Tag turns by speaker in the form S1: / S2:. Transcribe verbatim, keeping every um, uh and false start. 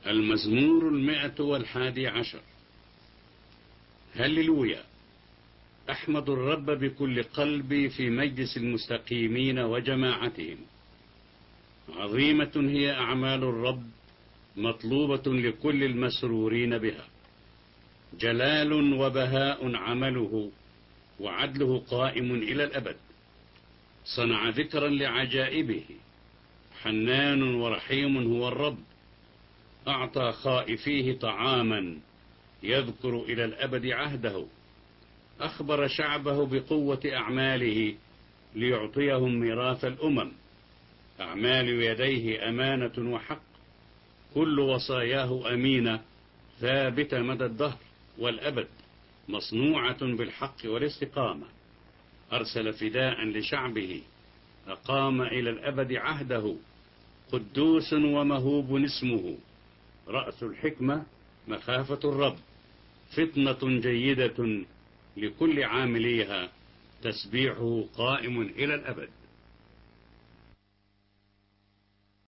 S1: المزمور المائة والحادي عشر. هللويا. أحمد الرب بكل قلبي في مجلس المستقيمين وجماعتهم. عظيمة هي أعمال الرب، مطلوبة لكل المسرورين بها. جلال وبهاء عمله، وعدله قائم إلى الأبد. صنع ذكرا لعجائبه، حنان ورحيم هو الرب. أعطى خائفيه طعاما، يذكر إلى الأبد عهده. أخبر شعبه بقوة أعماله، ليعطيهم ميراث الأمم. أعمال يديه أمانة وحق، كل وصاياه أمينة، ثابتة مدى الدهر والأبد، مصنوعة بالحق والاستقامة. أرسل فداء لشعبه، أقام إلى الأبد عهده. قدوس ومهوب اسمه، رأس الحكمة مخافة الرب. فطنة جيدة لكل عامليها، تسبيحه قائم إلى الأبد.